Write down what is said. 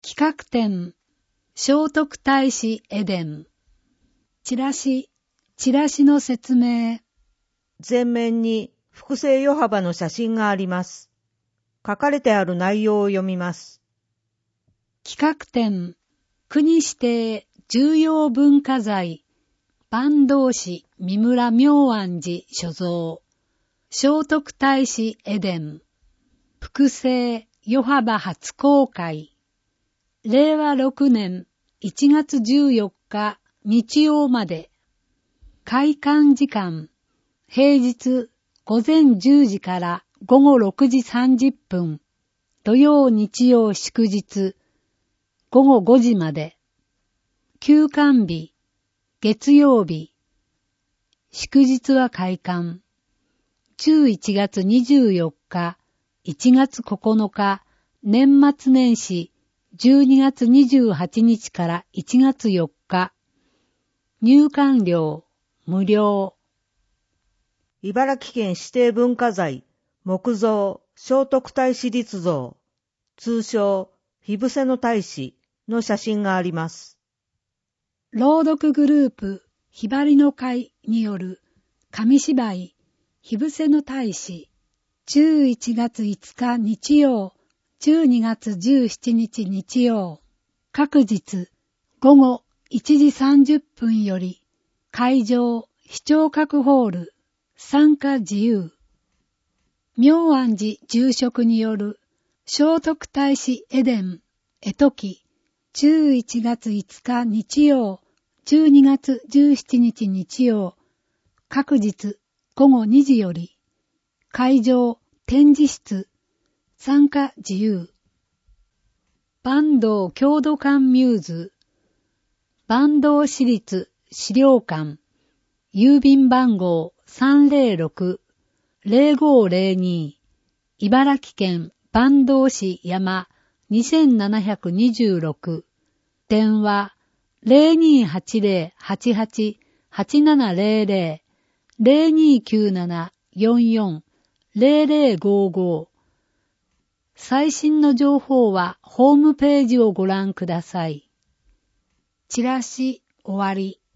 企画展、聖徳太子エデン。チラシの説明。 前面に複製余幅の写真があります。書かれてある内容を読みます。 企画展、国指定重要文化財、坂東市三村明安寺所蔵、聖徳太子エデン。複製余幅初公開。令和6年1月14日日曜まで。開館時間、平日午前10時から午後6時30分、土曜日曜祝日、午後5時まで。休館日、月曜日。祝日は開館。11月24日、1月9日、年末年始、12月28日から1月4日。入館料、無料。 茨城県指定文化財、木造、聖徳太子立像、通称、火伏せの太子の写真があります。 朗読グループ、ひばりの会による紙芝居、火伏せの太子、11月5日日曜、12月17日日曜、各日午後1時30分より、会場、視聴覚ホール、参加自由。明安寺住職による聖徳太子エデン、絵解き、11月5日日曜、12月17日日曜、各日午後2時より、会場、展示室、参加自由。坂東郷土館ミューズ、坂東市立資料館、郵便番号306-0502、茨城県坂東市山2726、電話0280-88-8700、0297-44-0055。最新の情報はホームページをご覧ください。チラシ終わり。